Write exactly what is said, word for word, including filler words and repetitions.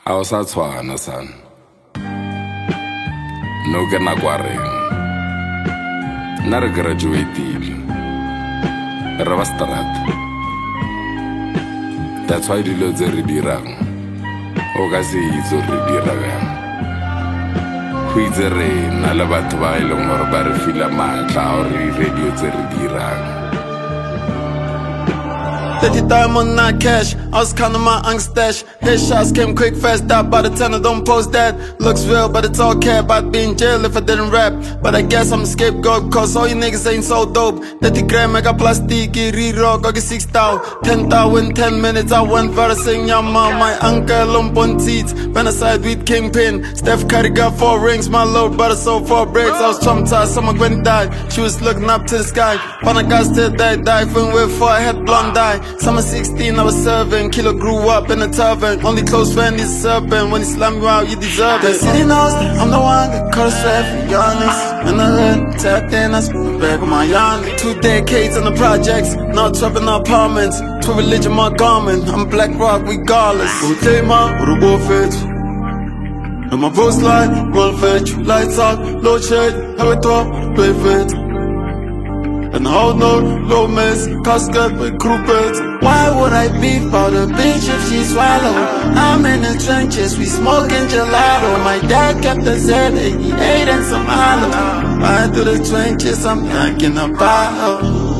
Ha o sa tshwana sana. No ke na kwa reng. Na re graduate-ile. Re ba strat. That's why dilo tse re dirang. O ka se itse re dira bjang. Go itse re na le batho ba e leng gore ba re fila maatla gore radio tse re dirang. thirty diamond, not cash. I was counting my unk stash. Headshots came quick, fast. Died by the tenor, don't post that. Looks real, but it's all cap. I'd be in jail if I didn't rap. But I guess I'm a scapegoat, cause all you niggas ain't so dope. thirty gram, I got plastic, re-rock, I get six thou. ten thou in ten minutes, I went viral, sing your mom. My uncle on bun seats. Venocide with Kingpin. Steph Curry got four rings, my little brother sold four bricks. I was traumatized, someone went died. She was looking up to the sky. But I got still died, dive in with four, I had blonde eye. Summer sixteen, I was serving. Kilo grew up in a tavern. Only close friend is serpent. When he slam you out, you deserve it. The city knows that I'm the one that cut a strap for youngest. In the hood, tapped in, I spent back with my youngest. Two decades on the projects, now trapping apartments. To religion, my garment. I'm Black Rock regardless. Who take my, who the war fit? And my post light, roll fetch. Lights out, load shed. Have it up, play fit. And hold no, low mess, casket with croupiers. Why would I beef about a bitch if she swallow? I'm in the trenches, we smoking gelato. My dad kept a Z, he ate and some hollow. Right through the trenches, I'm knocking a bottle.